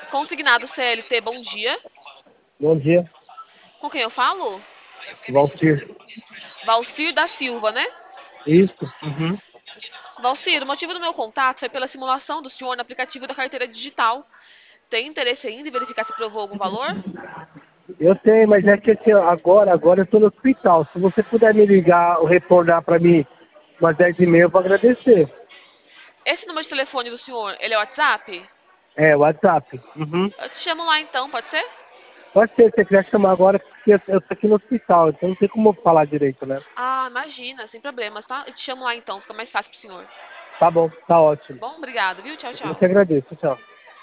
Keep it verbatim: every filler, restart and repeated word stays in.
Consignado C L T, bom dia. Bom dia, Com quem eu falo? Valcir. Valcir da Silva, né? Isso? Uhum. Valcir, o motivo do meu contato foi pela simulação do senhor no aplicativo da carteira digital. Tem interesse ainda em verificar se provou algum valor? Eu tenho, mas é que assim, agora, agora eu estou no hospital. Se você puder me ligar ou retornar para mim umas dez e meia, eu vou agradecer. Esse número de telefone do senhor, ele é o WhatsApp? É, WhatsApp. Uhum. Eu te chamo lá então, pode ser? Pode ser, se você quiser chamar agora, porque eu estou aqui no hospital, então não tem como eu falar direito, né? Ah, imagina, sem problemas, tá? Eu te chamo lá então, fica mais fácil pro senhor. Tá bom, tá ótimo. Bom, obrigado, viu? Tchau, Eu tchau. te agradeço, tchau.